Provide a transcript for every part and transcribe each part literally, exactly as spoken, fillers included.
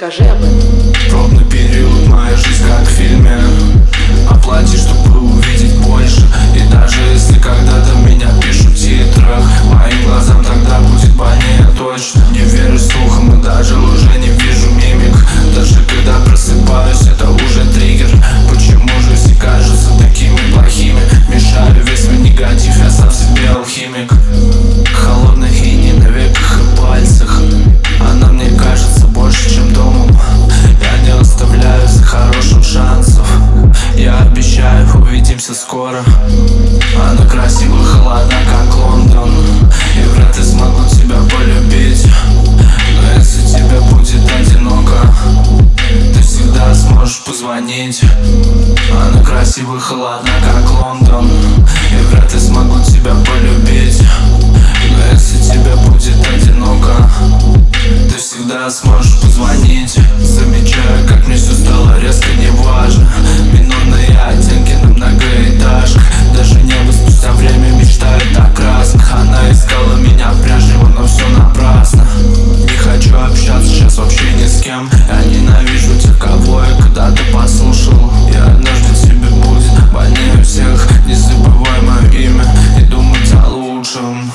расскажи об этом. Пробный период, моя жизнь как в фильме. Оплати, чтобы увидеть больше. И даже если когда-то меня пишут в титрах, моим глазам тогда будет больнее точно. Не верю слухам и даже уже не вижу мимик. Даже когда просыпаюсь, это уже триггер. Почему же все кажутся такими плохими? Мешаю весь свой негатив, я сам себе алхимик. Холодный иней на веках и пальцах. Она мне кажется больше, чем домом. Я не оставляю за хорошим шансов. Я обещаю, увидимся скоро. Она красива, холодна, как Лондон. И вряд ли смогу тебя полюбить. Но если тебе будет одиноко, ты всегда сможешь позвонить. Она красива, холодна, как Лондон. И вряд ли смогу тебя полюбить. Но если тебе будет одиноко, ты всегда сможешь позвонить. Замечаю, как мне все стало резко неважно. Минутные оттенки на многоэтажках. Даже небо спустя время мечтает о красках. Она искала меня прежнего, но все напрасно. Не хочу общаться сейчас вообще ни с кем. Я ненавижу тех, кого я когда-то послушал. И однажды тебе будет больнее всех. Не забывай мое имя и думать о лучшем.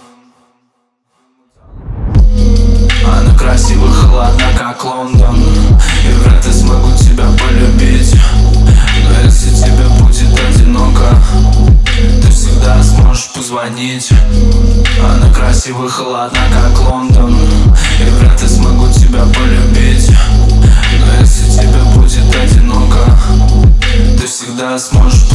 Она красива, холодна, как Лондон. И вряд ли смогу тебя полюбить. Но если тебе будет одиноко, ты всегда сможешь позвонить. Она красива, холодна, как Лондон. И вряд ли смогу тебя полюбить. Но если тебе будет одиноко, ты всегда сможешь